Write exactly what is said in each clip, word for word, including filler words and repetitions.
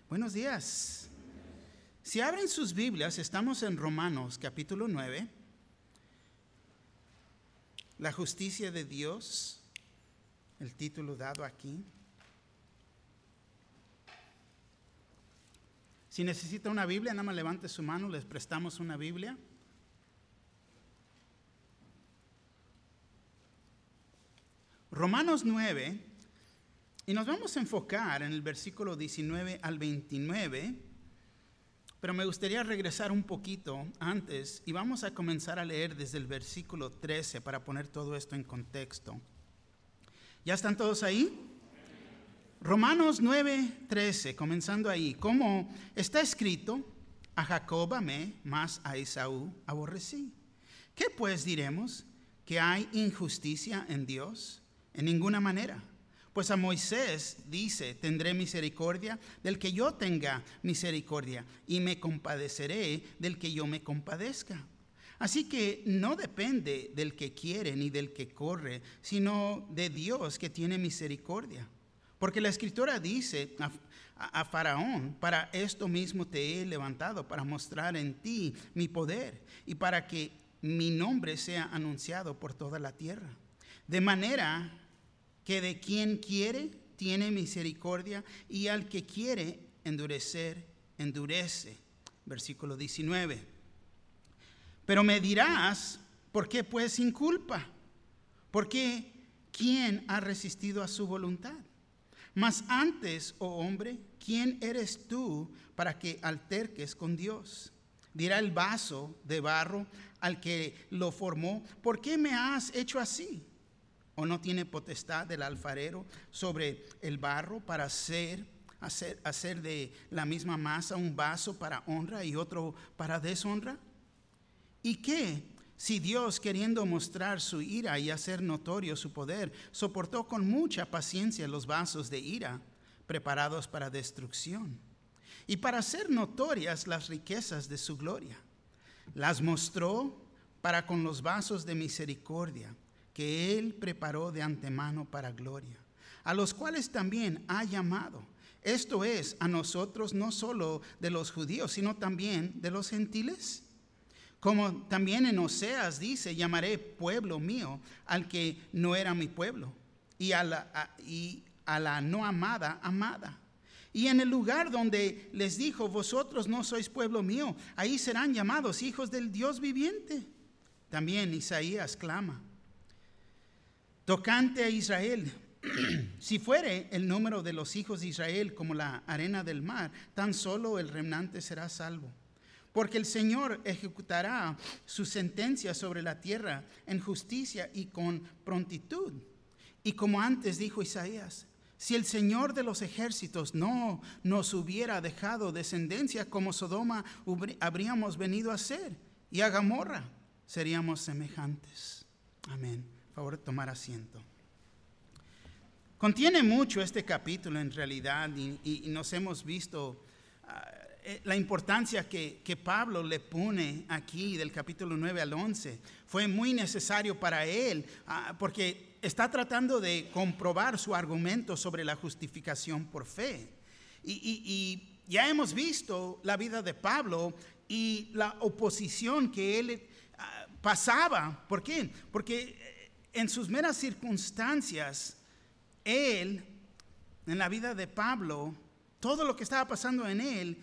Buenos días. Si abren sus Biblias, estamos en Romanos capítulo nueve. La justicia de Dios, el título dado aquí. Si necesita una Biblia, nada más levante su mano, les prestamos una Biblia. Romanos nueve, y nos vamos a enfocar en el versículo diecinueve al veintinueve, pero me gustaría regresar un poquito antes y vamos a comenzar a leer desde el versículo trece para poner todo esto en contexto. ¿Ya están todos ahí? Romanos nueve, trece, comenzando ahí. Como está escrito, a Jacob amé, mas a Esaú aborrecí. ¿Qué pues diremos? ¿Que hay injusticia en Dios? En ninguna manera. Pues a Moisés dice, tendré misericordia del que yo tenga misericordia y me compadeceré del que yo me compadezca. Así que no depende del que quiere ni del que corre, sino de Dios que tiene misericordia. Porque la Escritura dice a, a, a Faraón, para esto mismo te he levantado, para mostrar en ti mi poder y para que mi nombre sea anunciado por toda la tierra. De manera que de quien quiere tiene misericordia y al que quiere endurecer, endurece. Versículo diecinueve. Pero me dirás, ¿por qué pues sin culpa? Porque ¿quién ha resistido a su voluntad? Mas antes, oh hombre, ¿quién eres tú para que alterques con Dios? Dirá el vaso de barro al que lo formó, ¿por qué me has hecho así? ¿O no tiene potestad el alfarero sobre el barro para hacer, hacer, hacer de la misma masa un vaso para honra y otro para deshonra? ¿Y qué si Dios, queriendo mostrar su ira y hacer notorio su poder, soportó con mucha paciencia los vasos de ira preparados para destrucción? Y para hacer notorias las riquezas de su gloria, las mostró para con los vasos de misericordia que Él preparó de antemano para gloria, a los cuales también ha llamado, esto es, a nosotros no solo de los judíos, sino también de los gentiles. Como también en Oseas dice, llamaré pueblo mío al que no era mi pueblo, y a la, a, y a la no amada, amada. Y en el lugar donde les dijo, vosotros no sois pueblo mío, ahí serán llamados hijos del Dios viviente. También Isaías clama, tocante a Israel, si fuere el número de los hijos de Israel como la arena del mar, tan solo el remanente será salvo. Porque el Señor ejecutará su sentencia sobre la tierra en justicia y con prontitud. Y como antes dijo Isaías, si el Señor de los ejércitos no nos hubiera dejado descendencia como Sodoma, habríamos venido a ser, y a Gomorra seríamos semejantes. Amén. Por favor, tomar asiento. Contiene mucho este capítulo en realidad y, y nos hemos visto uh, la importancia que, que Pablo le pone aquí del capítulo nueve al once. Fue muy necesario para él uh, porque está tratando de comprobar su argumento sobre la justificación por fe. Y, y, y ya hemos visto la vida de Pablo y la oposición que él uh, pasaba. ¿Por qué? Porque en sus meras circunstancias, él, en la vida de Pablo, todo lo que estaba pasando en él,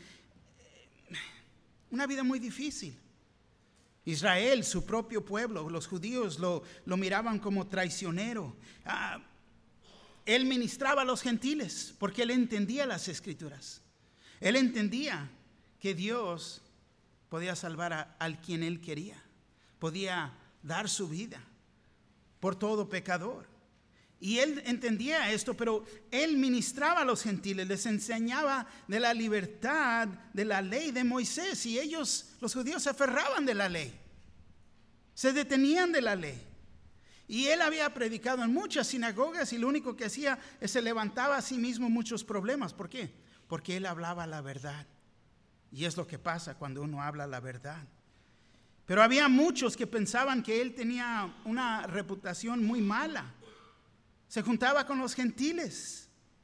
una vida muy difícil. Israel, su propio pueblo, los judíos lo, lo miraban como traicionero. Ah, él ministraba a los gentiles porque él entendía las escrituras. Él entendía que Dios podía salvar a, al quien él quería, podía dar su vida por todo pecador. Y él entendía esto, pero él ministraba a los gentiles, les enseñaba de la libertad de la ley de Moisés, y ellos, los judíos, se aferraban de la ley, se detenían de la ley. Y él había predicado en muchas sinagogas y lo único que hacía es se levantaba a sí mismo muchos problemas. ¿Por qué? Porque él hablaba la verdad. Y es lo que pasa cuando uno habla la verdad. Pero había muchos que pensaban que él tenía una reputación muy mala. Se juntaba con los gentiles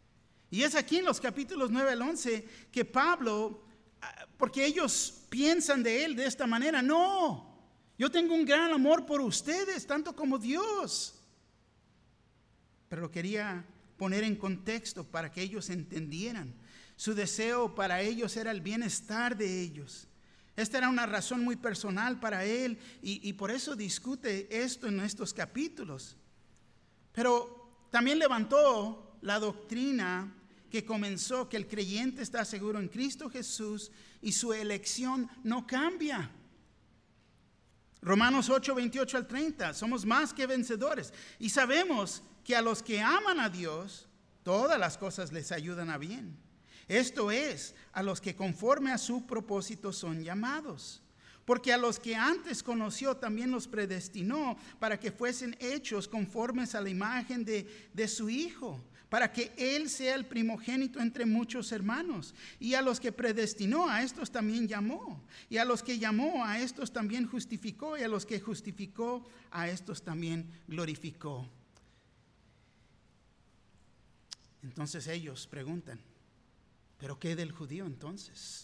Y es aquí en los capítulos nueve al once que Pablo, porque ellos piensan de él de esta manera, no, yo tengo un gran amor por ustedes, tanto como Dios. Pero lo quería poner en contexto para que ellos entendieran. Su deseo para ellos era el bienestar de ellos. Esta era una razón muy personal para él y, y por eso discute esto en estos capítulos. Pero también levantó la doctrina que comenzó, que el creyente está seguro en Cristo Jesús y su elección no cambia. Romanos ocho, veintiocho al treinta, somos más que vencedores y sabemos que a los que aman a Dios, todas las cosas les ayudan a bien. Esto es, a los que conforme a su propósito son llamados. Porque a los que antes conoció también los predestinó para que fuesen hechos conformes a la imagen de, de su Hijo, para que Él sea el primogénito entre muchos hermanos. Y a los que predestinó, a estos también llamó. Y a los que llamó, a estos también justificó. Y a los que justificó, a estos también glorificó. Entonces ellos preguntan, ¿pero qué del judío entonces?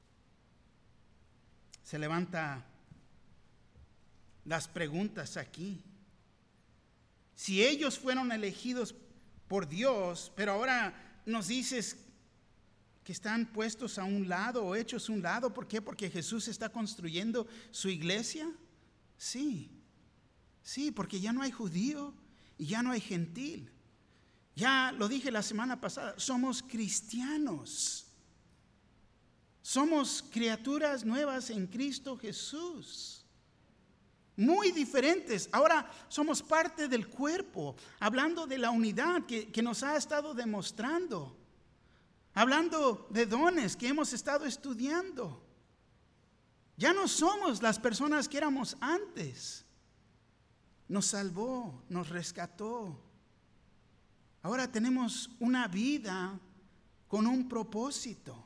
Se levantan las preguntas aquí. Si ellos fueron elegidos por Dios, pero ahora nos dices que están puestos a un lado o hechos a un lado, ¿por qué? Porque Jesús está construyendo su iglesia. Sí, sí, porque ya no hay judío y ya no hay gentil. Ya lo dije la semana pasada, somos cristianos. Somos criaturas nuevas en Cristo Jesús. Muy diferentes. Ahora somos parte del cuerpo. Hablando de la unidad que, que nos ha estado demostrando. Hablando de dones que hemos estado estudiando. Ya no somos las personas que éramos antes. Nos salvó, nos rescató. Ahora tenemos una vida con un propósito.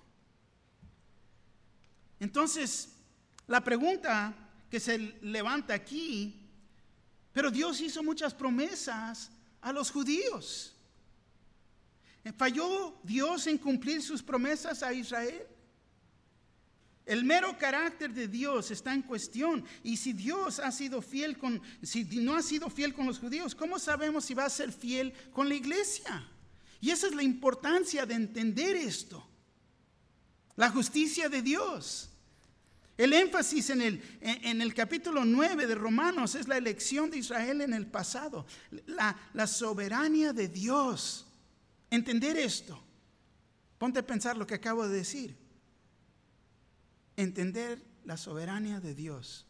Entonces, la pregunta que se levanta aquí, pero Dios hizo muchas promesas a los judíos. ¿Falló Dios en cumplir sus promesas a Israel? El mero carácter de Dios está en cuestión. Y si Dios ha sido fiel con, si no ha sido fiel con los judíos, ¿cómo sabemos si va a ser fiel con la iglesia? Y esa es la importancia de entender esto. La justicia de Dios. El énfasis en el, en el capítulo nueve de Romanos es la elección de Israel en el pasado. La, la soberanía de Dios. Entender esto. Ponte a pensar lo que acabo de decir. Entender la soberanía de Dios.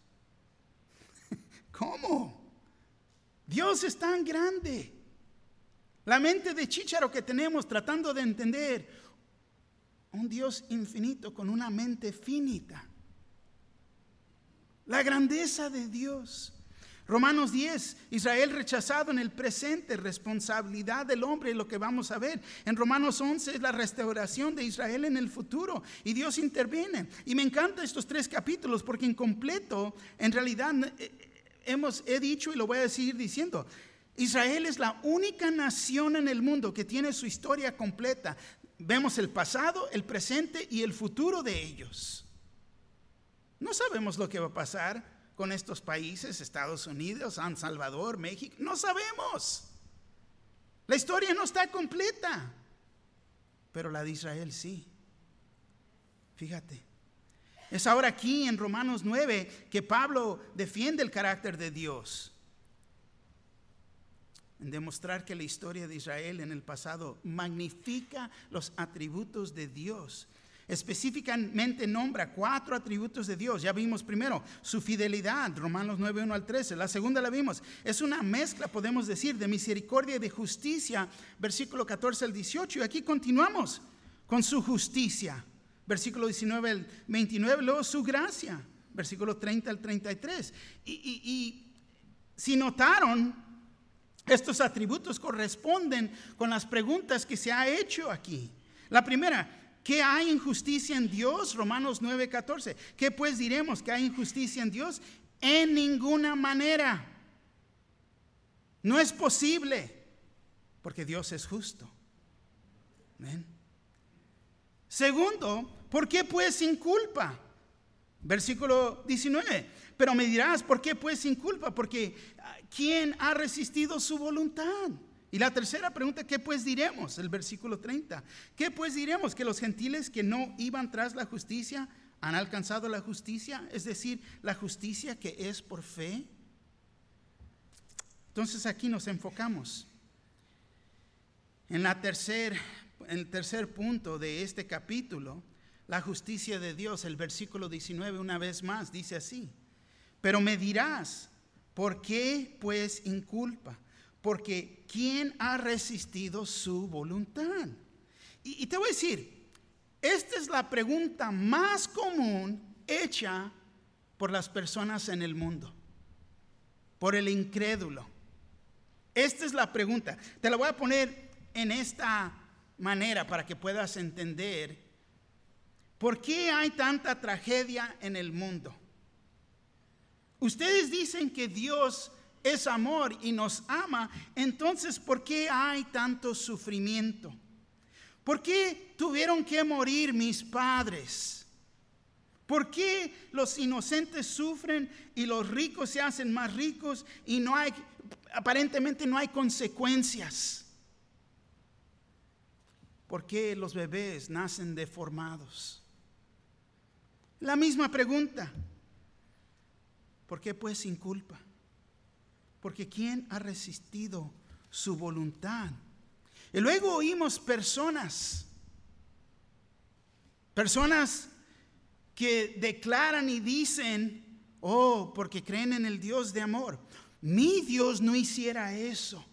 ¿Cómo? Dios es tan grande. La mente de chícharo que tenemos tratando de entender un Dios infinito con una mente finita. La grandeza de Dios. Romanos diez, Israel rechazado en el presente, responsabilidad del hombre, y lo que vamos a ver. En Romanos once es la restauración de Israel en el futuro y Dios interviene. Y me encantan estos tres capítulos porque en completo, en realidad, hemos, he dicho y lo voy a seguir diciendo, Israel es la única nación en el mundo que tiene su historia completa. Vemos el pasado, el presente y el futuro de ellos. No sabemos lo que va a pasar con estos países, Estados Unidos, San Salvador, México. No sabemos. La historia no está completa. Pero la de Israel sí. Fíjate. Es ahora aquí en Romanos nueve que Pablo defiende el carácter de Dios. En demostrar que la historia de Israel en el pasado magnifica los atributos de Dios. Específicamente nombra cuatro atributos de Dios. Ya vimos primero su fidelidad, Romanos nueve, uno al trece. La segunda la vimos. Es una mezcla, podemos decir, de misericordia y de justicia, versículo catorce al dieciocho. Y aquí continuamos con su justicia, versículo diecinueve al veintinueve. Luego su gracia, versículo treinta al treinta y tres. Y, y, y si notaron, estos atributos corresponden con las preguntas que se ha hecho aquí. La primera, ¿qué hay injusticia en Dios? Romanos nueve, catorce. ¿Qué pues diremos? ¿Que hay injusticia en Dios? En ninguna manera. No es posible, porque Dios es justo. ¿Ven? Segundo, ¿por qué pues sin culpa? Versículo diecinueve. Pero me dirás, ¿por qué pues sin culpa? Porque ¿quién ha resistido su voluntad? Y la tercera pregunta, ¿qué pues diremos? El versículo treinta. ¿Qué pues diremos? ¿Que los gentiles que no iban tras la justicia han alcanzado la justicia? Es decir, la justicia que es por fe. Entonces aquí nos enfocamos en, la tercer, en el tercer punto de este capítulo, la justicia de Dios. El versículo diecinueve una vez más dice así. Pero me dirás, ¿por qué pues inculpa? Porque ¿quién ha resistido su voluntad? Y, y te voy a decir, esta es la pregunta más común hecha por las personas en el mundo, por el incrédulo. Esta es la pregunta. Te la voy a poner en esta manera para que puedas entender por qué hay tanta tragedia en el mundo. Ustedes dicen que Dios es amor y nos ama, entonces ¿por qué hay tanto sufrimiento? ¿Por qué tuvieron que morir mis padres? ¿Por qué los inocentes sufren y los ricos se hacen más ricos y no hay, aparentemente no hay consecuencias? ¿Por qué los bebés nacen deformados? La misma pregunta. ¿Por qué pues sin culpa? Porque ¿quién ha resistido su voluntad? Y luego oímos personas, personas que declaran y dicen, oh, porque creen en el Dios de amor. Mi Dios no hiciera eso.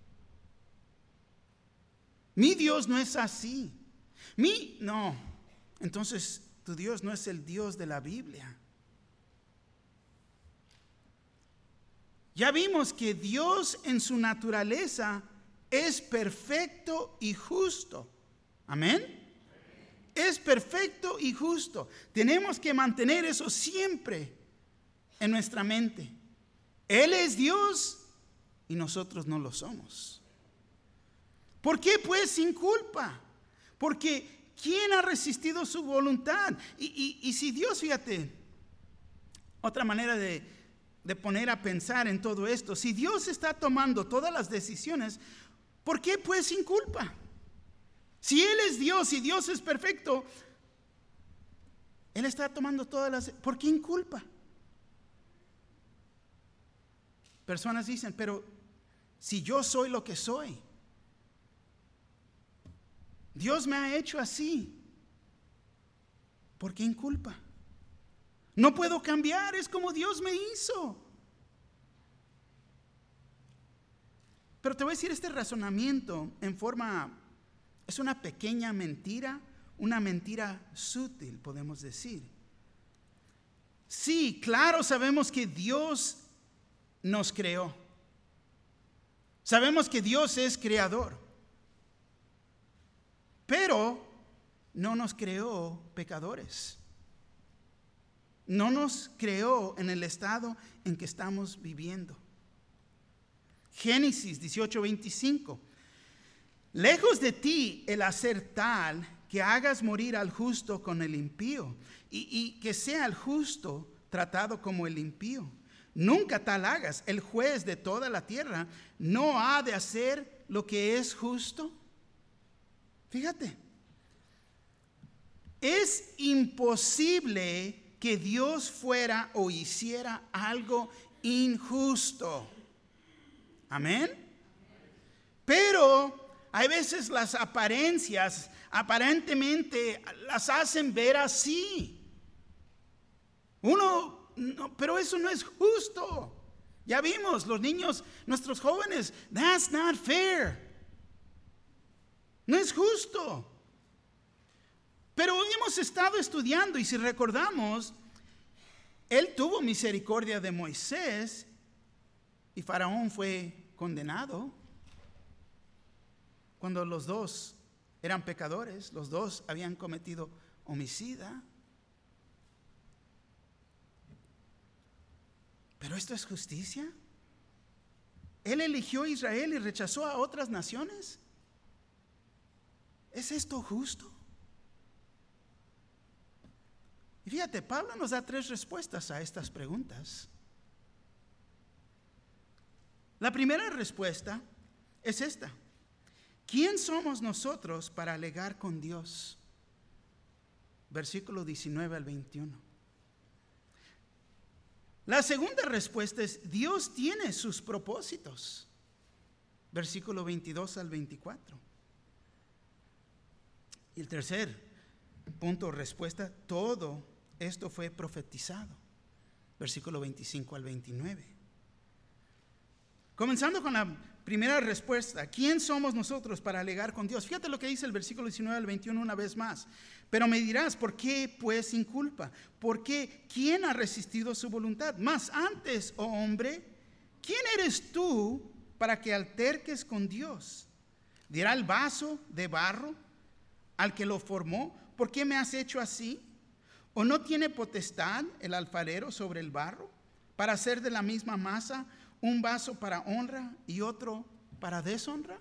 Mi Dios no es así. Mi, no. Entonces, tu Dios no es el Dios de la Biblia. Ya vimos que Dios en su naturaleza es perfecto y justo. Amén. Es perfecto y justo. Tenemos que mantener eso siempre en nuestra mente. Él es Dios y nosotros no lo somos. ¿Por qué pues sin culpa? Porque ¿quién ha resistido su voluntad? Y, y, y si Dios, fíjate, otra manera de... de poner a pensar en todo esto. Si Dios está tomando todas las decisiones, ¿por qué pues sin culpa? Si Él es Dios y Dios es perfecto, Él está tomando todas las... ¿Por qué inculpa? Personas dicen, pero si yo soy lo que soy, Dios me ha hecho así, ¿por qué inculpa? No puedo cambiar, es como Dios me hizo. Pero te voy a decir, este razonamiento en forma, es una pequeña mentira, una mentira sutil, podemos decir. Sí, claro, sabemos que Dios nos creó. Sabemos que Dios es creador. Pero no nos creó pecadores. No nos creó en el estado en que estamos viviendo. Génesis dieciocho veinticinco. Lejos de ti el hacer tal que hagas morir al justo con el impío, y, y que sea el justo tratado como el impío. Nunca tal hagas. El juez de toda la tierra no ha de hacer lo que es justo. Fíjate. Es imposible que Dios fuera o hiciera algo injusto. Amén. Pero hay veces las apariencias aparentemente las hacen ver así. Uno, no, pero eso no es justo. Ya vimos, los niños, nuestros jóvenes, that's not fair. No es justo. Pero hemos estado estudiando y si recordamos, Él tuvo misericordia de Moisés y Faraón fue condenado cuando los dos eran pecadores, los dos habían cometido homicida. ¿Pero esto es justicia? ¿Él eligió a Israel y rechazó a otras naciones? ¿Es esto justo? Y fíjate, Pablo nos da tres respuestas a estas preguntas. La primera respuesta es esta: ¿quién somos nosotros para alegar con Dios? Versículo diecinueve al veintiuno. La segunda respuesta es: Dios tiene sus propósitos. Versículo veintidós al veinticuatro. Y el tercer punto, respuesta: todo esto fue profetizado. Versículo veinticinco al veintinueve. Comenzando con la primera respuesta: ¿quién somos nosotros para alegar con Dios? Fíjate lo que dice el versículo diecinueve al veintiuno una vez más. Pero me dirás, ¿por qué pues sin culpa? ¿Por qué? ¿Quién ha resistido su voluntad? Mas antes, oh hombre, ¿quién eres tú para que alterques con Dios? ¿Dirá el vaso de barro al que lo formó: ¿por qué me has hecho así? ¿O no tiene potestad el alfarero sobre el barro para hacer de la misma masa un vaso para honra y otro para deshonra?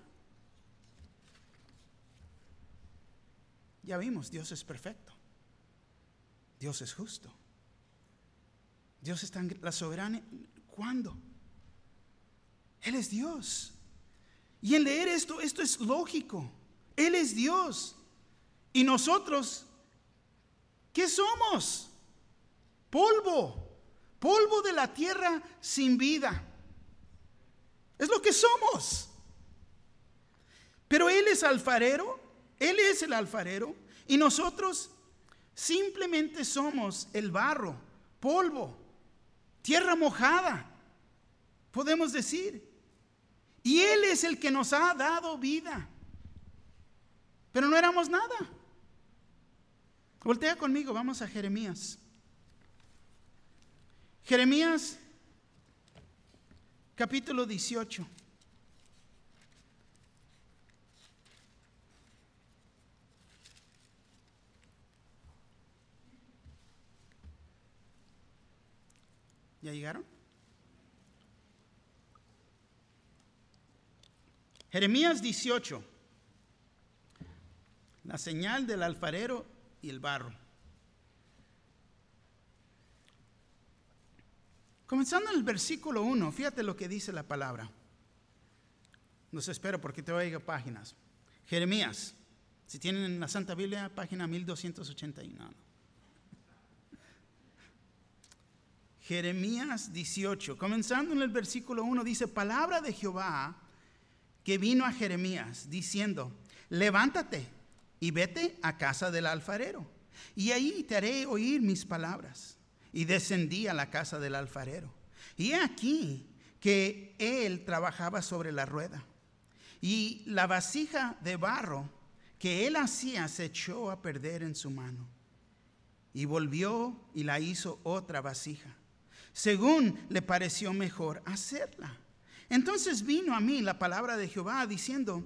Ya vimos, Dios es perfecto. Dios es justo. Dios está en la soberanía. ¿Cuándo? Él es Dios. Y en leer esto, esto es lógico. Él es Dios. Y nosotros, ¿qué somos? Polvo. Polvo de la tierra sin vida. Es lo que somos. Pero Él es alfarero. Él es el alfarero. Y nosotros simplemente somos el barro, polvo, tierra mojada, podemos decir. Y Él es el que nos ha dado vida. Pero no éramos nada. Voltea conmigo, vamos a Jeremías. Jeremías capítulo dieciocho. ¿Ya llegaron? Jeremías dieciocho. La señal del alfarero y el barro. Comenzando en el versículo uno, fíjate lo que dice la palabra. Los espero porque te voy a ir a páginas. Jeremías, si tienen la Santa Biblia, página mil doscientos ochenta y uno. Jeremías dieciocho, comenzando en el versículo uno, dice: palabra de Jehová que vino a Jeremías, diciendo: levántate y vete a casa del alfarero, y ahí te haré oír mis palabras. Y descendí a la casa del alfarero, y he aquí que él trabajaba sobre la rueda, y la vasija de barro que él hacía se echó a perder en su mano, y volvió y la hizo otra vasija, según le pareció mejor hacerla. Entonces vino a mí la palabra de Jehová diciendo: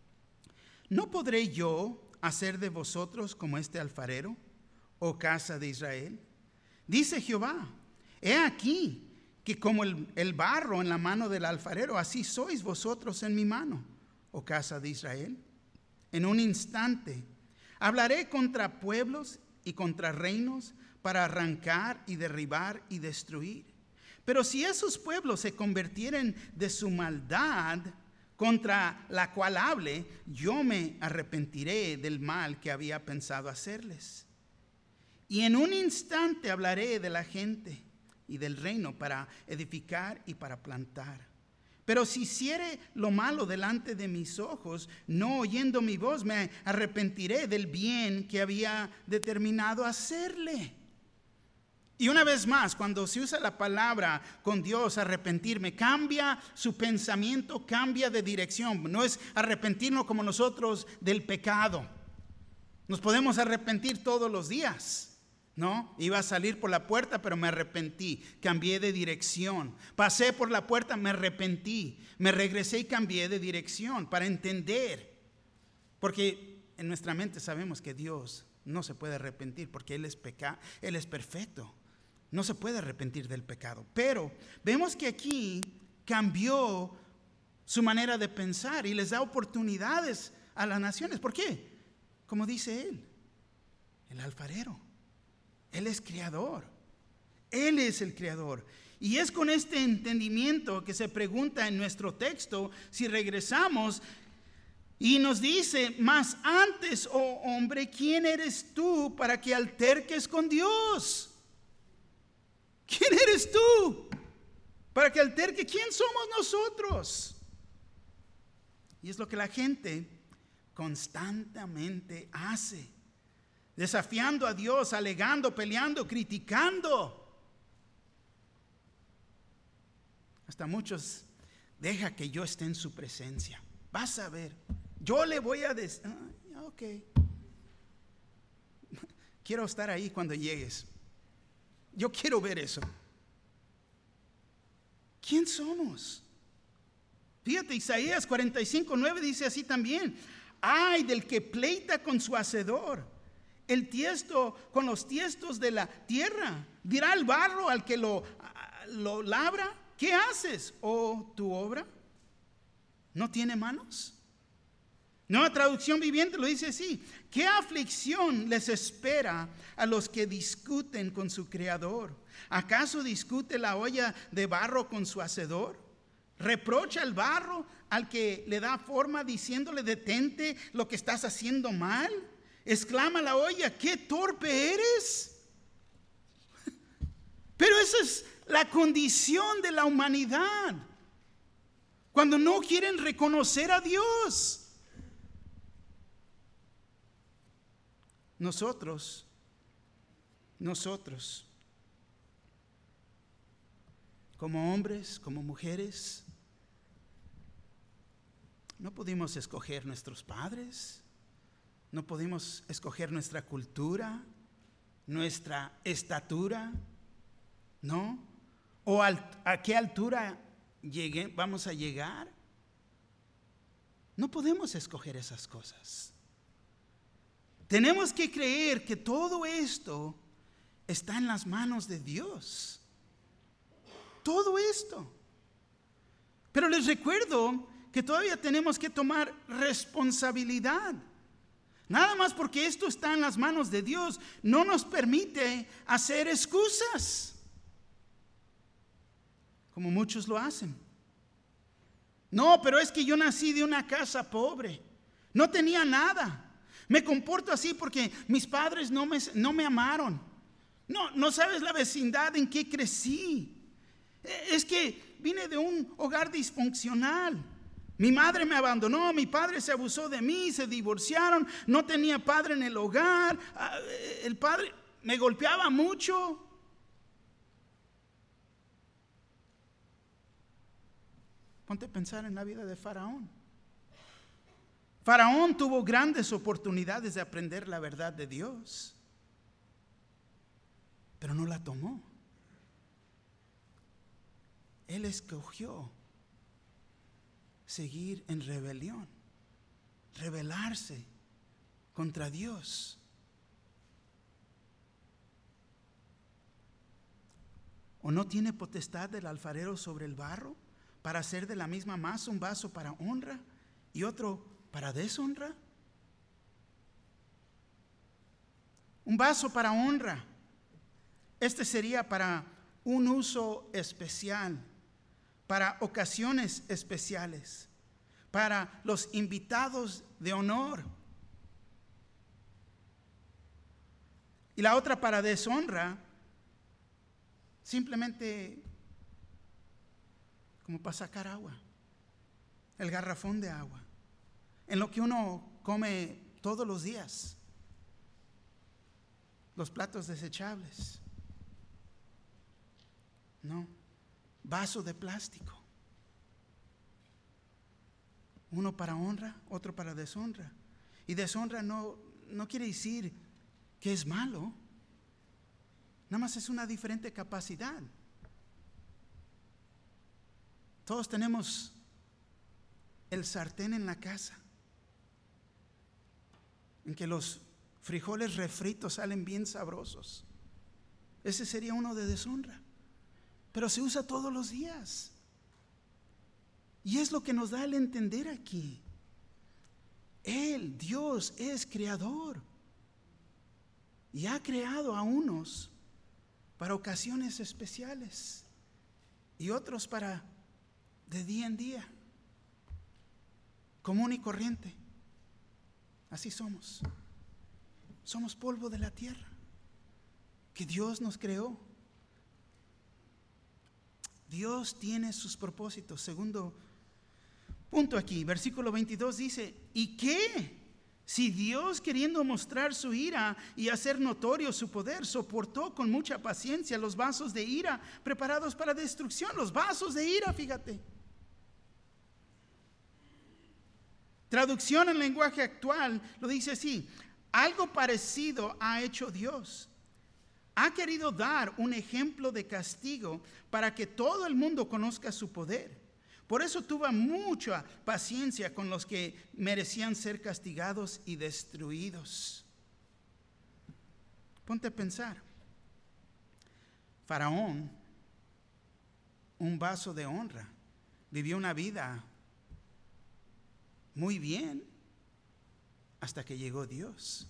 ¿no podré yo hacer de vosotros como este alfarero, oh casa de Israel? Dice Jehová: he aquí que como el, el barro en la mano del alfarero, así sois vosotros en mi mano, oh casa de Israel. En un instante hablaré contra pueblos y contra reinos para arrancar y derribar y destruir. Pero si esos pueblos se convirtieren de su maldad contra la cual hable, yo me arrepentiré del mal que había pensado hacerles. Y en un instante hablaré de la gente y del reino para edificar y para plantar. Pero si hiciere lo malo delante de mis ojos, no oyendo mi voz, me arrepentiré del bien que había determinado hacerle. Y una vez más, cuando se usa la palabra con Dios, arrepentirme, cambia su pensamiento, cambia de dirección. No es arrepentirnos como nosotros del pecado. Nos podemos arrepentir todos los días, ¿no? Iba a salir por la puerta, pero me arrepentí, cambié de dirección. Pasé por la puerta, me arrepentí, me regresé y cambié de dirección para entender. Porque en nuestra mente sabemos que Dios no se puede arrepentir porque Él es peca- Él es perfecto. No se puede arrepentir del pecado. Pero vemos que aquí cambió su manera de pensar y les da oportunidades a las naciones. ¿Por qué? como dice él, el alfarero. Él es creador. Él es el creador. Y es con este entendimiento que se pregunta en nuestro texto, si regresamos y nos dice: mas antes, oh hombre, ¿quién eres tú para que alterques con Dios? ¿Quién eres tú para que alterque? ¿Quién somos nosotros? Y es lo que la gente constantemente hace, desafiando a Dios, alegando, peleando, criticando. Hasta muchos: deja que yo esté en su presencia, vas a ver, yo le voy a decir, ah, ok, quiero estar ahí cuando llegues, yo quiero ver eso. ¿Quién somos? Fíjate, Isaías cuarenta y cinco, nueve dice así también: ay del que pleita con su hacedor, el tiesto con los tiestos de la tierra. Dirá el barro al que lo, lo labra: ¿qué haces, oh tu obra? ¿No tiene manos? Nueva Traducción Viviente lo dice así: ¿qué aflicción les espera a los que discuten con su creador? ¿Acaso discute la olla de barro con su hacedor? ¿Reprocha el barro al que le da forma diciéndole: detente, lo que estás haciendo mal? Exclama la olla: ¿qué torpe eres? Pero esa es la condición de la humanidad cuando no quieren reconocer a Dios. Nosotros, nosotros, como hombres, como mujeres, no pudimos escoger nuestros padres, no pudimos escoger nuestra cultura, nuestra estatura, ¿no? O al, a qué altura llegue, vamos a llegar. No podemos escoger esas cosas. Tenemos que creer que todo esto está en las manos de Dios. Todo esto. Pero les recuerdo que todavía tenemos que tomar responsabilidad. Nada más porque esto está en las manos de Dios no nos permite hacer excusas, como muchos lo hacen. No, pero es que yo nací de una casa pobre, no tenía nada. Me comporto así porque mis padres no me, no me amaron. No, no sabes la vecindad en que crecí. Es que vine de un hogar disfuncional. Mi madre me abandonó, mi padre se abusó de mí, se divorciaron, no tenía padre en el hogar, el padre me golpeaba mucho. Ponte a pensar en la vida de Faraón. Faraón tuvo grandes oportunidades de aprender la verdad de Dios, pero no la tomó. Él escogió seguir en rebelión, rebelarse contra Dios. ¿O no tiene potestad el alfarero sobre el barro para hacer de la misma masa un vaso para honra y otro para deshonra? Un vaso para honra. Este sería para un uso especial, para ocasiones especiales, para los invitados de honor. Y la otra para deshonra, simplemente como para sacar agua, el garrafón de agua, en lo que uno come todos los días, los platos desechables. No, vaso de plástico. Uno para honra, otro para deshonra. Y deshonra no, no quiere decir que es malo. Nada más es una diferente capacidad. Todos tenemos el sartén en la casa, en que los frijoles refritos salen bien sabrosos. Ese sería uno de deshonra. Pero se usa todos los días. Y es lo que nos da el entender aquí. Él, Dios, es creador. Y ha creado a unos para ocasiones especiales y otros para de día en día, común y corriente. Así somos. Somos polvo de la tierra que Dios nos creó. Dios tiene sus propósitos. Segundo punto aquí, versículo veintidós dice, ¿y qué? Si Dios, queriendo mostrar su ira y hacer notorio su poder, soportó con mucha paciencia los vasos de ira preparados para destrucción. Los vasos de ira, fíjate. Traducción en lenguaje actual lo dice así: algo parecido ha hecho Dios. Ha querido dar un ejemplo de castigo para que todo el mundo conozca su poder. Por eso tuvo mucha paciencia con los que merecían ser castigados y destruidos. Ponte a pensar. Faraón, un vaso de honra, vivió una vida muy bien hasta que llegó Dios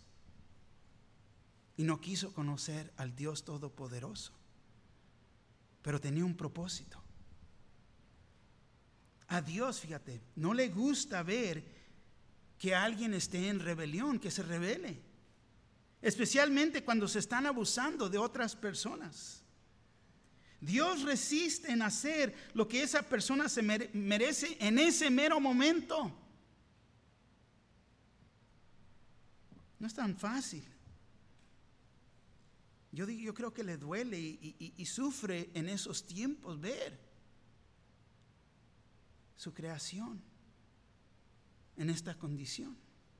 y no quiso conocer al Dios Todopoderoso, pero tenía un propósito. A Dios, fíjate, no le gusta ver que alguien esté en rebelión, que se rebele, especialmente cuando se están abusando de otras personas. Dios resiste en hacer lo que esa persona se merece en ese mero momento. No es tan fácil. Yo, digo, yo creo que le duele y, y, y sufre en esos tiempos ver su creación en esta condición.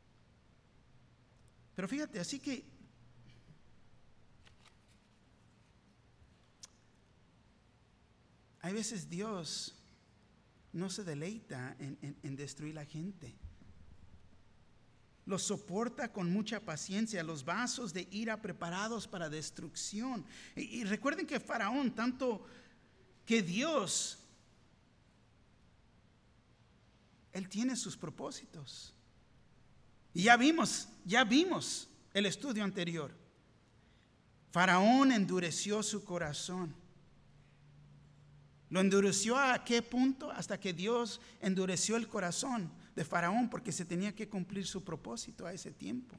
Pero fíjate, así que hay veces Dios no se deleita en, en, en destruir a la gente. Los soporta con mucha paciencia, los vasos de ira preparados para destrucción. Y, y recuerden que Faraón, tanto que Dios, Él tiene sus propósitos. Y ya vimos, ya vimos el estudio anterior. Faraón endureció su corazón. ¿Lo endureció a qué punto? Hasta que Dios endureció el corazón de Faraón, porque se tenía que cumplir su propósito a ese tiempo.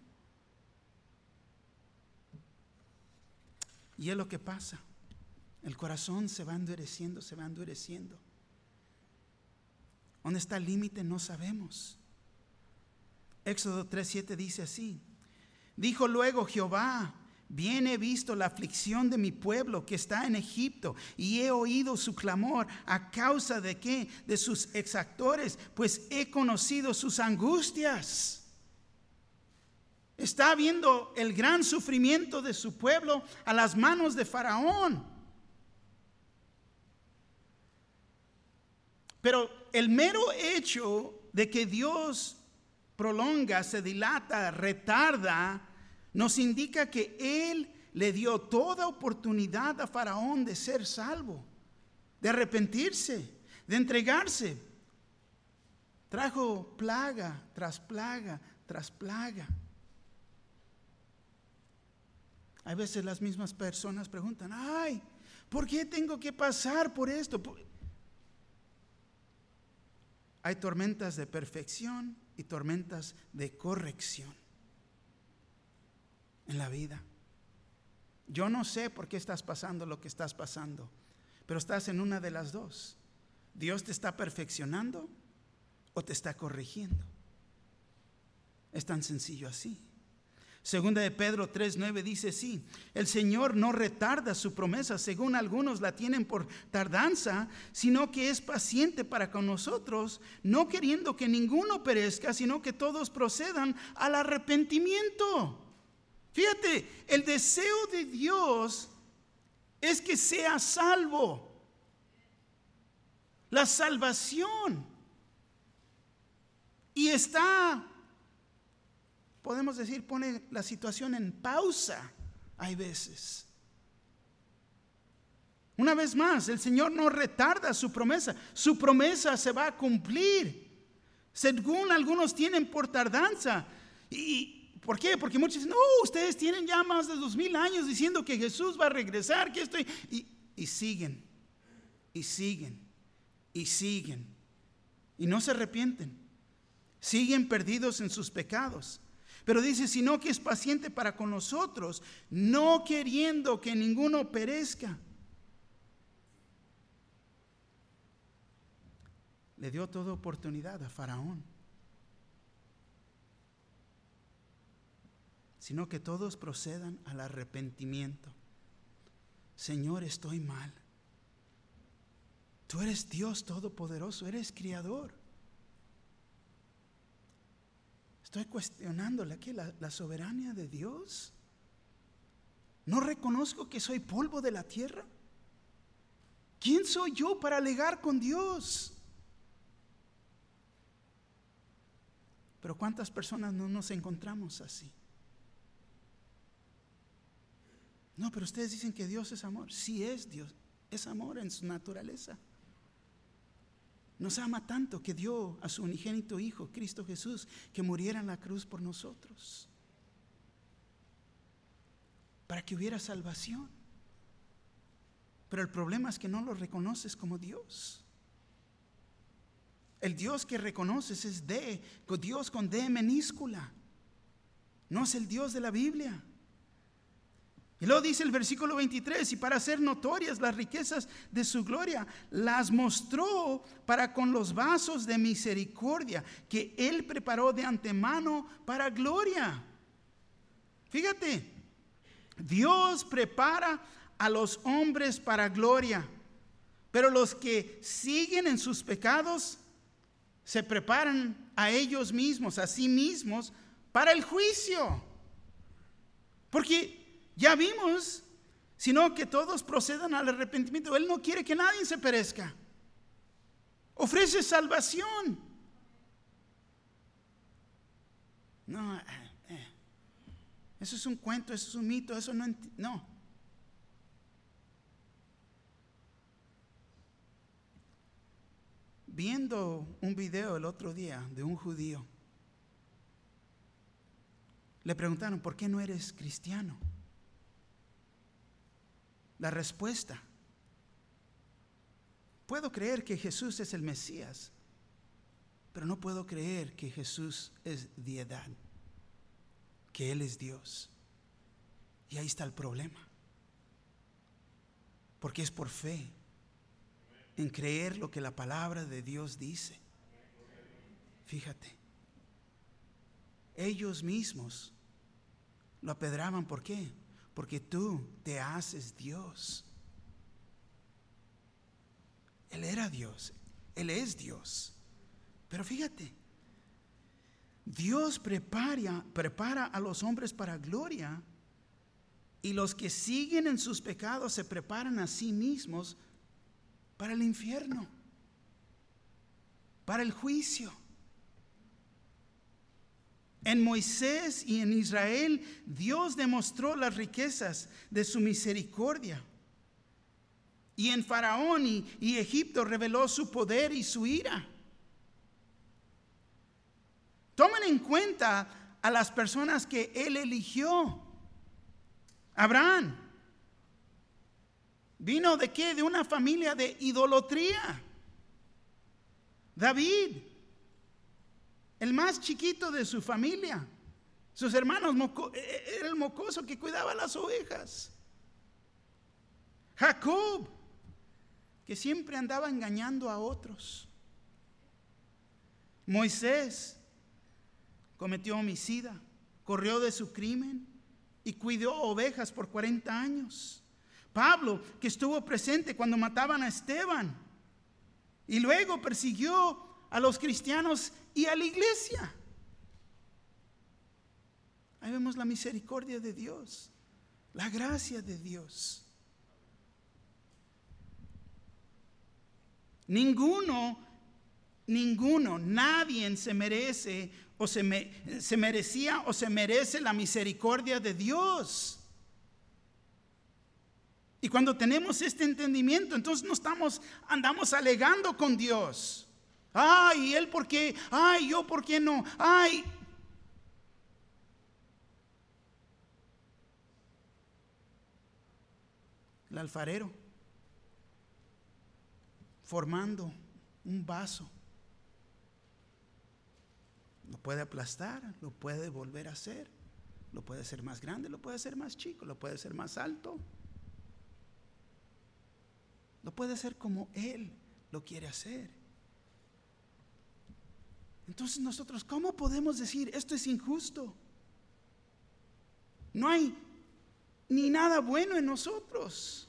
Y es lo que pasa. El corazón se va endureciendo, se va endureciendo. ¿Dónde está el límite? No sabemos. Éxodo tres siete dice así: dijo luego Jehová, bien he visto la aflicción de mi pueblo que está en Egipto, y he oído su clamor. ¿A causa de qué? De sus exactores, pues he conocido sus angustias. Está viendo el gran sufrimiento de su pueblo a las manos de Faraón. Pero el mero hecho de que Dios prolonga, se dilata, retarda, nos indica que Él le dio toda oportunidad a Faraón de ser salvo, de arrepentirse, de entregarse. Trajo plaga tras plaga tras plaga. A veces las mismas personas preguntan: ay, ¿por qué tengo que pasar por esto? Hay tormentas de perfección y tormentas de corrección en la vida. Yo no sé por qué estás pasando lo que estás pasando, pero estás en una de las dos. Dios te está perfeccionando o te está corrigiendo. Es tan sencillo así. Segunda de Pedro tres nueve dice así: el Señor no retarda su promesa, según algunos la tienen por tardanza, sino que es paciente para con nosotros, no queriendo que ninguno perezca, sino que todos procedan al arrepentimiento. Fíjate, el deseo de Dios es que sea salvo. La salvación. Y está, podemos decir, pone la situación en pausa. Hay veces. Una vez más, el Señor no retarda su promesa. Su promesa se va a cumplir. según algunos tienen por tardanza. ¿Y por qué? Porque muchos dicen, no, ustedes tienen ya más de dos mil años diciendo que Jesús va a regresar, que estoy... Y, y siguen, y siguen, y siguen, y no se arrepienten. Siguen perdidos en sus pecados. Pero dice, sino que es paciente para con nosotros, no queriendo que ninguno perezca. Le dio toda oportunidad a Faraón, sino que todos procedan al arrepentimiento. Señor, estoy mal. Tú eres Dios todopoderoso, eres creador. Estoy cuestionando la, la, la soberanía de Dios. ¿No reconozco que soy polvo de la tierra? ¿Quién soy yo para alegar con Dios? Pero ¿cuántas personas no nos encontramos así? No, pero ustedes dicen que Dios es amor. Sí es Dios, es amor en su naturaleza. Nos ama tanto que dio a su unigénito Hijo, Cristo Jesús, que muriera en la cruz por nosotros, para que hubiera salvación. Pero el problema es que no lo reconoces como Dios. El Dios que reconoces es D, Dios con D minúscula. No es el Dios de la Biblia. Y luego dice el versículo veintitrés, y para hacer notorias las riquezas de su gloria, las mostró para con los vasos de misericordia que Él preparó de antemano para gloria. Fíjate, Dios prepara a los hombres para gloria, pero los que siguen en sus pecados se preparan a ellos mismos, a sí mismos, para el juicio. Porque ya vimos, sino que todos procedan al arrepentimiento. Él no quiere que nadie se perezca. Ofrece salvación. No, eh, eh. Eso es un cuento, eso es un mito, eso no, no. Viendo un video el otro día de un judío, le preguntaron, ¿por qué no eres cristiano? La respuesta: puedo creer que Jesús es el Mesías, pero no puedo creer que Jesús es deidad, que Él es Dios. Y ahí está el problema, porque es por fe, en creer lo que la palabra de Dios dice. Fíjate, ellos mismos lo apedraban. ¿Por qué? Porque tú te haces Dios. Él era Dios, Él es Dios. Pero fíjate, Dios prepara, prepara a los hombres para gloria, y los que siguen en sus pecados se preparan a sí mismos para el infierno, para el juicio. En Moisés y en Israel, Dios demostró las riquezas de su misericordia. Y en Faraón y, y Egipto reveló su poder y su ira. Tomen en cuenta a las personas que Él eligió. Abraham vino de qué? De una familia de idolatría. David, el más chiquito de su familia. Sus hermanos, moco, era el mocoso que cuidaba las ovejas. Jacob, que siempre andaba engañando a otros. Moisés cometió homicida, corrió de su crimen y cuidó ovejas por cuarenta años. Pablo, que estuvo presente cuando mataban a Esteban y luego persiguió a los cristianos y a la iglesia. Ahí vemos la misericordia de Dios, la gracia de Dios. Ninguno, ninguno, nadie se merece o se, me, se merecía o se merece la misericordia de Dios. Y cuando tenemos este entendimiento, entonces no estamos, andamos alegando con Dios. Ay, él por qué, ay, yo por qué no, ay. El alfarero formando un vaso. Lo puede aplastar, lo puede volver a hacer, lo puede hacer más grande, lo puede hacer más chico, lo puede hacer más alto. Lo puede hacer como Él lo quiere hacer. Entonces nosotros, ¿cómo podemos decir esto es injusto? No hay ni nada bueno en nosotros.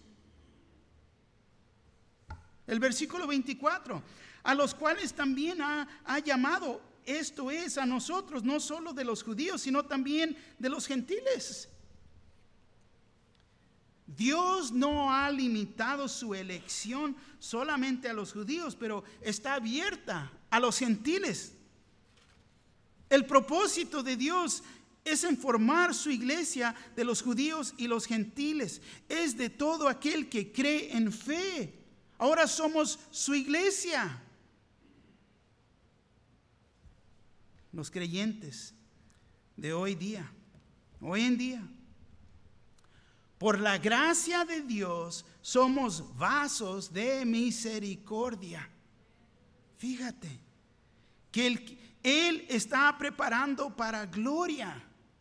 El versículo veinticuatro, a los cuales también ha, ha llamado, esto es, a nosotros, no solo de los judíos, sino también de los gentiles. Dios no ha limitado su elección solamente a los judíos, pero está abierta a los gentiles. El propósito de Dios es en formar su iglesia de los judíos y los gentiles. Es de todo aquel que cree en fe. Ahora somos su iglesia. Los creyentes de hoy día, hoy en día, por la gracia de Dios, somos vasos de misericordia. Fíjate que Él, Él está preparando para gloria.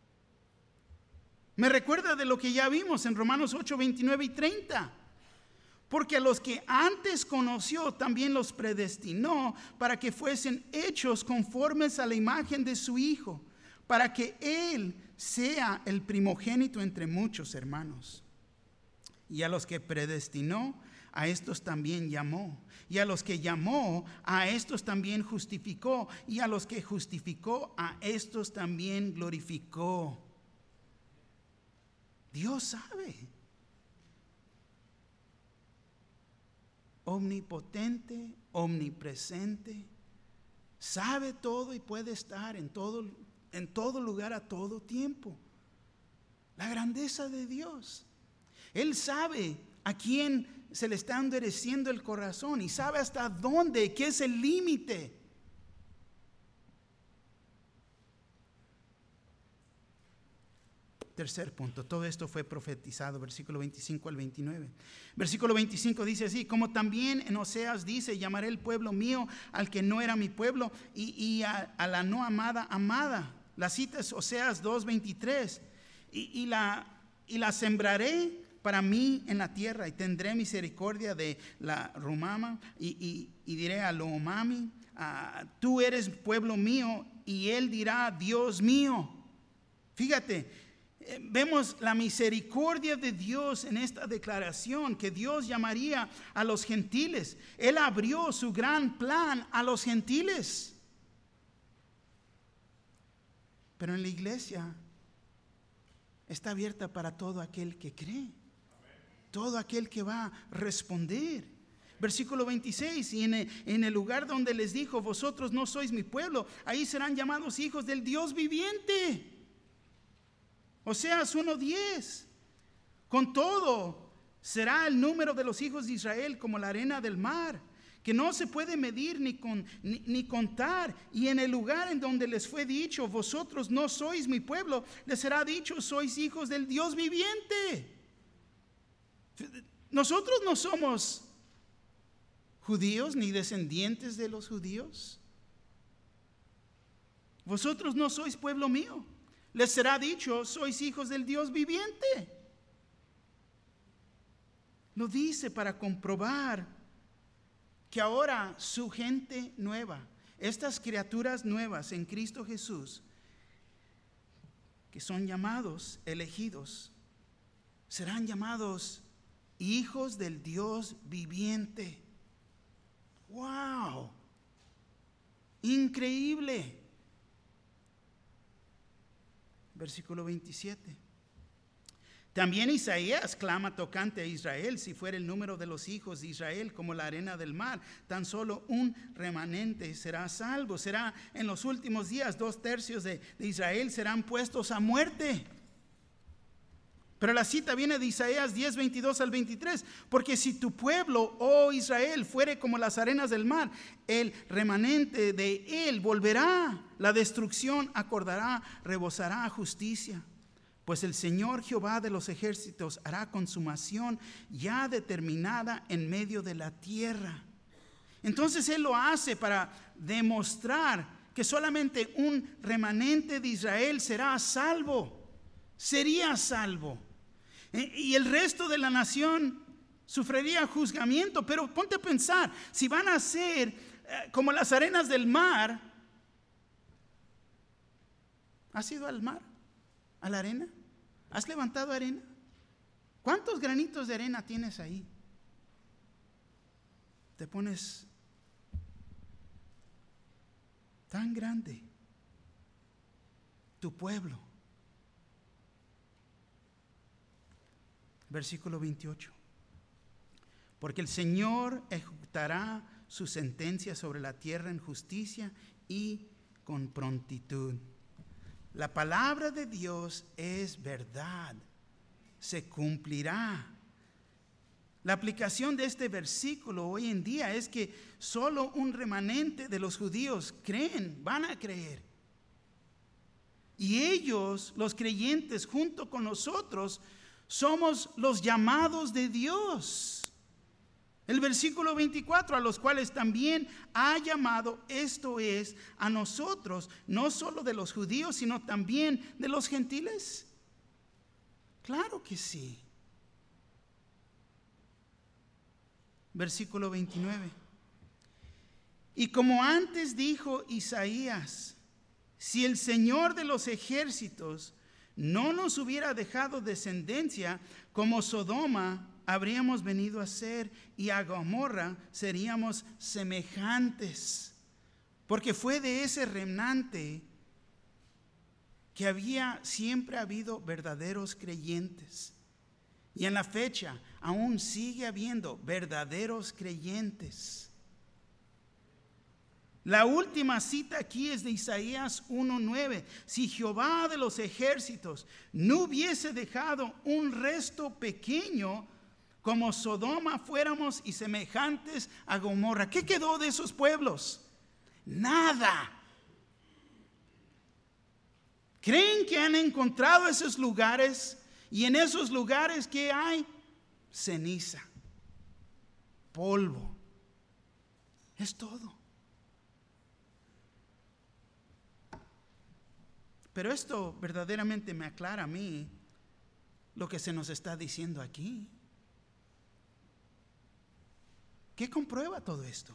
Me recuerda de lo que ya vimos en Romanos ocho, veintinueve y treinta. Porque a los que antes conoció, también los predestinó para que fuesen hechos conformes a la imagen de su Hijo, para que Él sea el primogénito entre muchos hermanos. Y a los que predestinó, a estos también llamó. Y a los que llamó, a estos también justificó. Y a los que justificó, a estos también glorificó. Dios sabe. Omnipotente, omnipresente, sabe todo y puede estar en todo, en todo lugar a todo tiempo. La grandeza de Dios. Él sabe a quién se le está endureciendo el corazón y sabe hasta dónde, qué es el límite. Tercer punto, todo esto fue profetizado, versículo veinticinco al veintinueve. Versículo veinticinco dice así: como también en Oseas dice, llamaré el pueblo mío al que no era mi pueblo, y, y a, a la no amada, amada. La cita es Oseas dos veintitrés. Y, y, la, y la sembraré para mí en la tierra, y tendré misericordia de la Rumama, y, y, y diré a Loomami, uh, tú eres pueblo mío, y él dirá, Dios mío. Fíjate, vemos la misericordia de Dios en esta declaración, que Dios llamaría a los gentiles. Él abrió su gran plan a los gentiles. Pero en la iglesia está abierta para todo aquel que cree, todo aquel que va a responder. Versículo veintiséis, y en el, en el lugar donde les dijo, vosotros no sois mi pueblo, ahí serán llamados hijos del Dios viviente. Oseas uno diez. Con todo, será el número de los hijos de Israel como la arena del mar, que no se puede medir ni, con, ni, ni contar. Y en el lugar en donde les fue dicho, vosotros no sois mi pueblo, les será dicho, sois hijos del Dios viviente. Nosotros no somos judíos ni descendientes de los judíos. Vosotros no sois pueblo mío. Les será dicho, sois hijos del Dios viviente. Lo dice para comprobar que ahora su gente nueva, estas criaturas nuevas en Cristo Jesús, que son llamados, elegidos, serán llamados hijos del Dios viviente. ¡Wow! Increíble. Versículo veintisiete. También Isaías clama tocante a Israel: si fuera el número de los hijos de Israel como la arena del mar, tan solo un remanente será salvo. Será en los últimos días dos tercios de, de Israel serán puestos a muerte. Pero la cita viene de Isaías diez, veintidós al veintitrés. Porque si tu pueblo, oh Israel, fuere como las arenas del mar, el remanente de él volverá. La destrucción acordará, rebosará justicia. Pues el Señor Jehová de los ejércitos hará consumación ya determinada en medio de la tierra. Entonces Él lo hace para demostrar que solamente un remanente de Israel será salvo. Sería salvo. Y el resto de la nación sufriría juzgamiento. Pero ponte a pensar, si van a ser eh, como las arenas del mar. ¿Has ido al mar? ¿A la arena? ¿Has levantado arena? ¿Cuántos granitos de arena tienes ahí? Te pones tan grande tu pueblo. Versículo veintiocho. Porque el Señor ejecutará su sentencia sobre la tierra en justicia y con prontitud. La palabra de Dios es verdad, se cumplirá. La aplicación de este versículo hoy en día es que solo un remanente de los judíos creen, van a creer. Y ellos, los creyentes, junto con nosotros, somos los llamados de Dios. El versículo veinticuatro, a los cuales también ha llamado, esto es, a nosotros, no solo de los judíos, sino también de los gentiles. Claro que sí. Versículo veintinueve. Y como antes dijo Isaías, si el Señor de los ejércitos no nos hubiera dejado descendencia, como Sodoma habríamos venido a ser, y a Gomorra seríamos semejantes, porque fue de ese remanente que había siempre habido verdaderos creyentes, y en la fecha aún sigue habiendo verdaderos creyentes. La última cita aquí es de Isaías uno nueve. Si Jehová de los ejércitos no hubiese dejado un resto pequeño, como Sodoma fuéramos y semejantes a Gomorra. ¿Qué quedó de esos pueblos? Nada. ¿Creen que han encontrado esos lugares? Y en esos lugares, ¿qué hay? Ceniza, polvo. Es todo. Pero esto verdaderamente me aclara a mí lo que se nos está diciendo aquí. ¿Qué comprueba todo esto?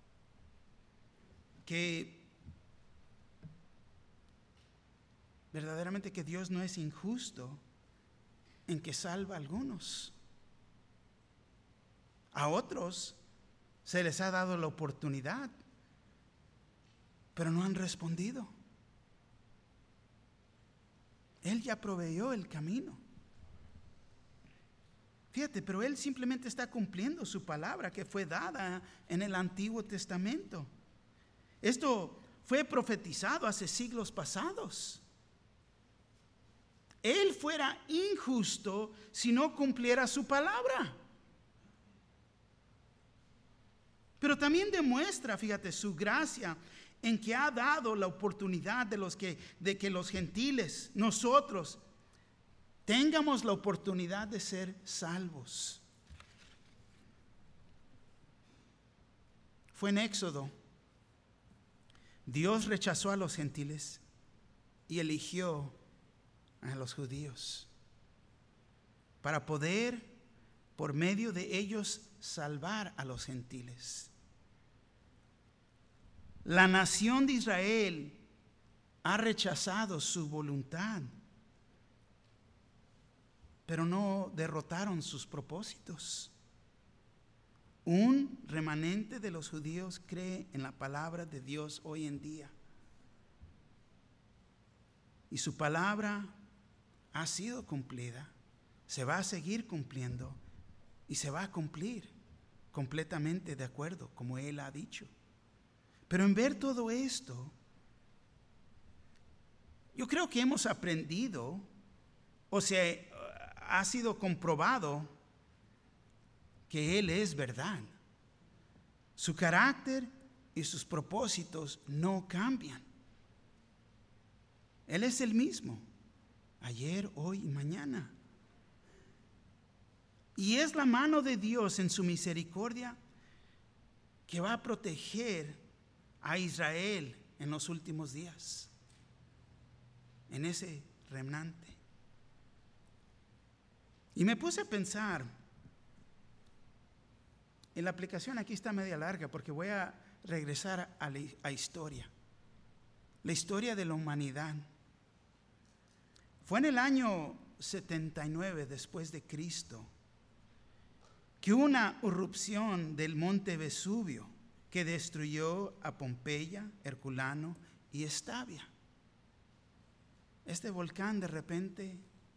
Que verdaderamente que Dios no es injusto en que salva a algunos. A otros se les ha dado la oportunidad, pero no han respondido. Él ya proveyó el camino. Fíjate, pero Él simplemente está cumpliendo su palabra que fue dada en el Antiguo Testamento. Esto fue profetizado hace siglos pasados. Él fuera injusto si no cumpliera su palabra. Pero también demuestra, fíjate, su gracia en que ha dado la oportunidad de, los que, de que los gentiles, nosotros, tengamos la oportunidad de ser salvos. Fue en Éxodo. Dios rechazó a los gentiles y eligió a los judíos para poder, por medio de ellos, salvar a los gentiles. La nación de Israel ha rechazado su voluntad, pero no derrotaron sus propósitos. Un remanente de los judíos cree en la palabra de Dios hoy en día. Y su palabra ha sido cumplida, se va a seguir cumpliendo y se va a cumplir completamente de acuerdo como Él ha dicho. Pero en ver todo esto, yo creo que hemos aprendido, o sea, ha sido comprobado que Él es verdad. Su carácter y sus propósitos no cambian. Él es el mismo, ayer, hoy y mañana. Y es la mano de Dios en su misericordia que va a proteger a Israel en los últimos días, en ese remanente. Y me puse a pensar, en la aplicación aquí está media larga porque voy a regresar a la a historia, la historia de la humanidad. Fue en el año setenta y nueve después de Cristo que hubo una erupción del monte Vesubio que destruyó a Pompeya, Herculano y Estavia. Este volcán de repente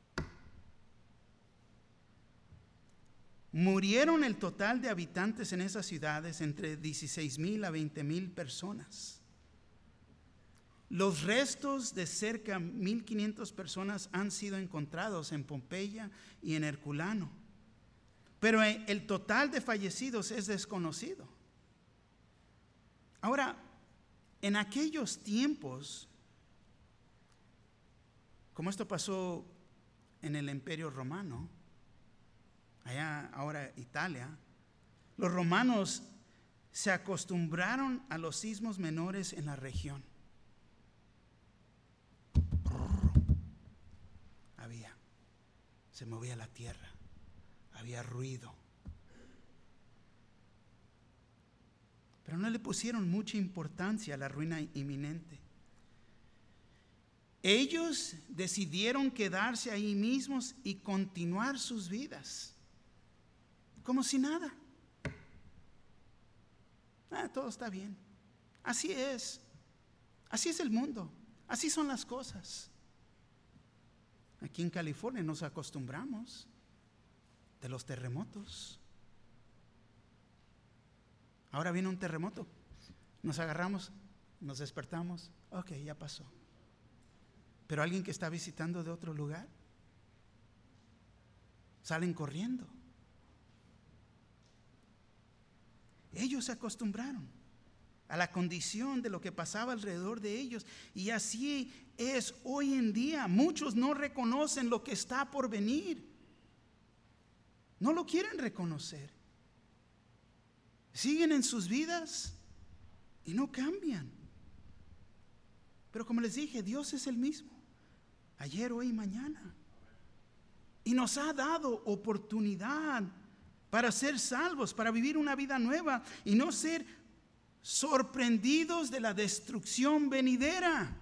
murieron el total de habitantes en esas ciudades entre dieciséis mil a veinte mil personas. Los restos de cerca de mil quinientas personas han sido encontrados en Pompeya y en Herculano, pero el total de fallecidos es desconocido. Ahora, en aquellos tiempos, como esto pasó en el Imperio Romano, allá ahora Italia, los romanos se acostumbraron a los sismos menores en la región. Había, se movía la tierra, había ruido. Pero no le pusieron mucha importancia a la ruina inminente. Ellos decidieron quedarse ahí mismos y continuar sus vidas como si nada. Ah, todo está bien. Así es. Así es el mundo. Así son las cosas. Aquí en California nos acostumbramos de los terremotos. Ahora viene un terremoto. Nos agarramos, nos despertamos. Ok, ya pasó. Pero alguien que está visitando de otro lugar, salen corriendo. Ellos se acostumbraron a la condición de lo que pasaba alrededor de ellos. Y así es hoy en día. Muchos no reconocen lo que está por venir. No lo quieren reconocer. Siguen en sus vidas y no cambian. Pero como les dije, Dios es el mismo, ayer, hoy y mañana. Y nos ha dado oportunidad para ser salvos, para vivir una vida nueva y no ser sorprendidos de la destrucción venidera.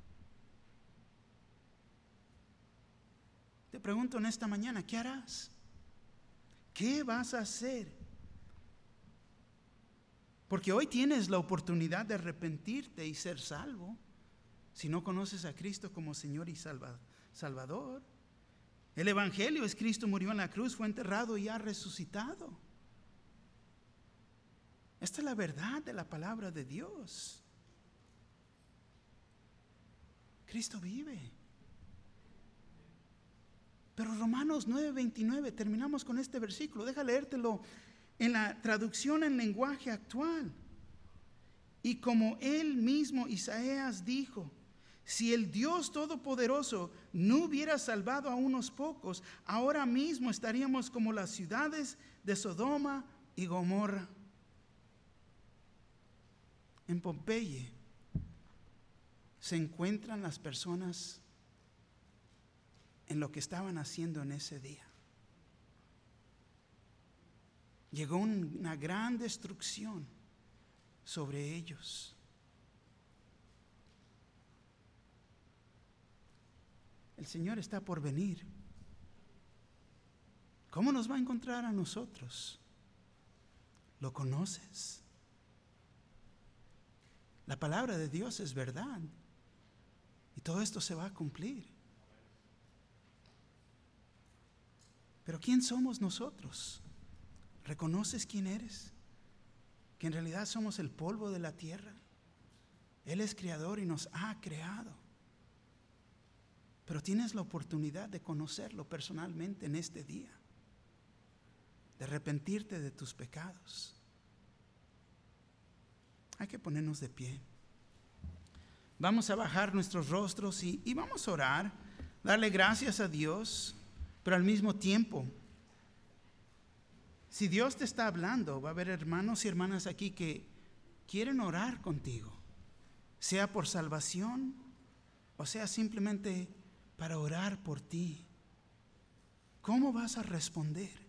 Te pregunto en esta mañana, ¿qué harás? ¿Qué vas a hacer? Porque hoy tienes la oportunidad de arrepentirte y ser salvo si no conoces a Cristo como Señor y Salvador. El Evangelio es: Cristo murió en la cruz, fue enterrado y ha resucitado. Esta es la verdad de la palabra de Dios. Cristo vive. Pero Romanos nueve veintinueve, terminamos con este versículo, deja leértelo en la traducción en lenguaje actual. Y como él mismo, Isaías, dijo: si el Dios Todopoderoso no hubiera salvado a unos pocos, ahora mismo estaríamos como las ciudades de Sodoma y Gomorra. En Pompeya se encuentran las personas en lo que estaban haciendo en ese día. Llegó una gran destrucción sobre ellos. El Señor está por venir. ¿Cómo nos va a encontrar a nosotros? ¿Lo conoces? La palabra de Dios es verdad. Y todo esto se va a cumplir. Pero ¿quién somos nosotros? ¿Reconoces quién eres? Que en realidad somos el polvo de la tierra. Él es creador y nos ha creado. pero tienes la oportunidad de conocerlo personalmente en este día, de arrepentirte de tus pecados. Hay que ponernos de pie. Vamos a bajar nuestros rostros y, y vamos a orar, darle gracias a Dios, pero al mismo tiempo, si Dios te está hablando, va a haber hermanos y hermanas aquí que quieren orar contigo, sea por salvación o sea simplemente para orar por ti. ¿Cómo vas a responder?